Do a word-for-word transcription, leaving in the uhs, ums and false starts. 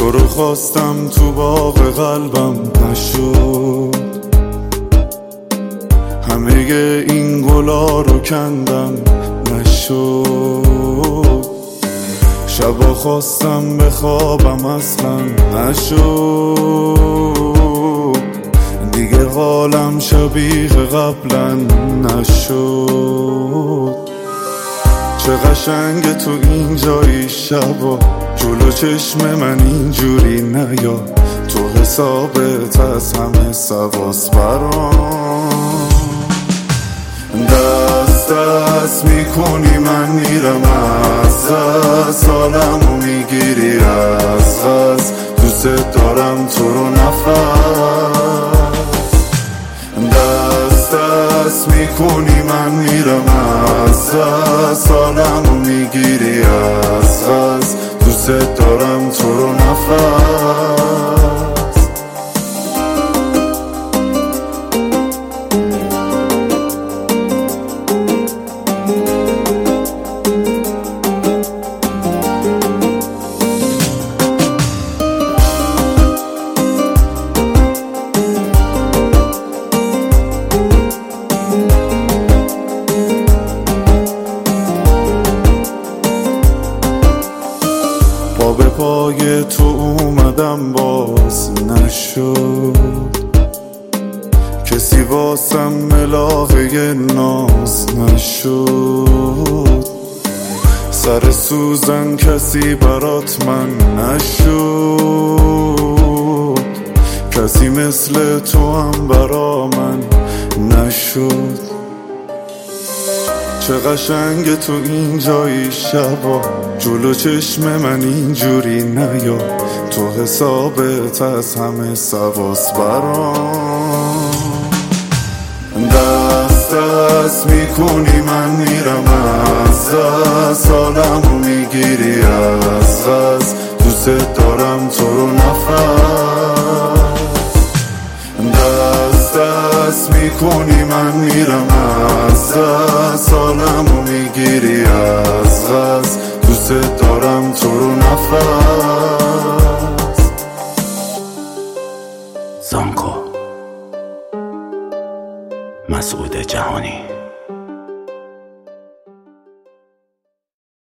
تو رو خواستم تو باغ قلبم نشد، همه این گلا رو کندم نشد، شبا خواستم بخوابم اصلا نشد، دیگه حالم شبیه قبلا نشد. چه قشنگه تو این جایی شبا، جلو چشم من اینجوری نیا، تو حسابت از همه سواس برام. دست دست میکنی من میرم از دست، حالمو میگیری از غز، دوست دارم تو رو نفس. دست دست میکنی من میرم از دست، حالمو میگیری از غز، دوست دارم تو رو نفس. پا به پای تو اومدم باز نشد، کسی واسم ملاحه ناز نشد، سر سوزن کسی برات من نشد، کسی مثل تو هم برا من نشد. چه قشنگه تو این جایی شبا، جلو چشم من اینجوری نیا، تو حسابت از همه سواس برام. دست دست میکنی من میرم از دست، حالمو میگیری از غز، دوست دارم تو رو نفس. دست دست میکنی من میرم از دست، حالمو میگیری از غز، دوست دارم تو رو نفس. زانکو مسعود جهانی.